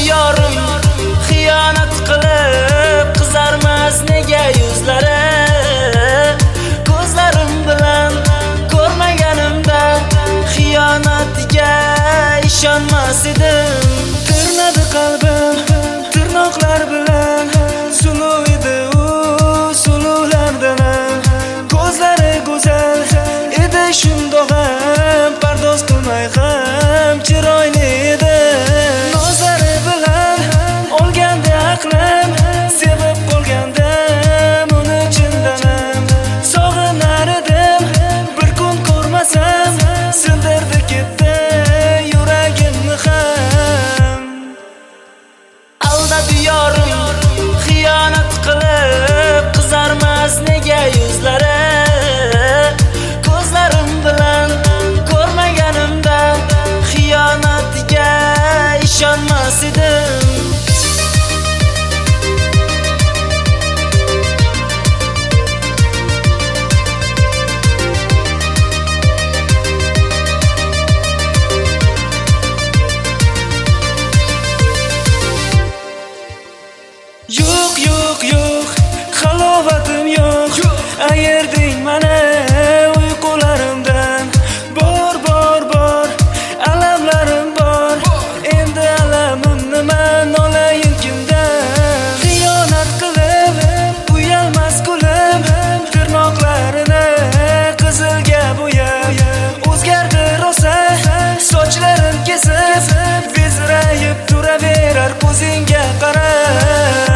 yorim xiyonat qilib qizarmas nega yuzlari ko'zlarim bilan ko'rmaganimda xiyonatiga ishonmas edim. Tirnadi qalbim tirnoqlar bilan suluv edi u suluvlardan ko'zlari go'zal edi shundoq ham pardoz qilmay ham chiroyli edi. Nozlari bilan olganda aqlim sevib qolgandim uni chindanam sog'inar edim bir kun ko'rmasam sindirdi ketdi yuragimni ham. Aldadi yorim xiyonat qilib qizarmas nega yuzlari ko'zlarim bilan ko'rmaganimda xiyonatiga ishonmas edim. Yo'q halovatim yo'q ayerding mana uyqularimdan bor alamlarim bor endi alamim nima nolayin kimdan xiyonat qilib uyalmas kulim tirnoqlarini qizilga bo'yab o'zgardi rosa sochlarim kesib bezrayib turaverar ko'zingga qarab.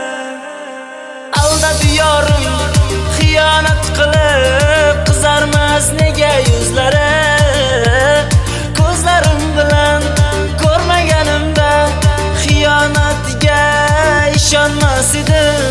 Aldadi yorim xiyonat qilib qizarmas nega yuzlari ko'zlarim bilan ko'rmaganimda xiyonatiga ishonmas edim.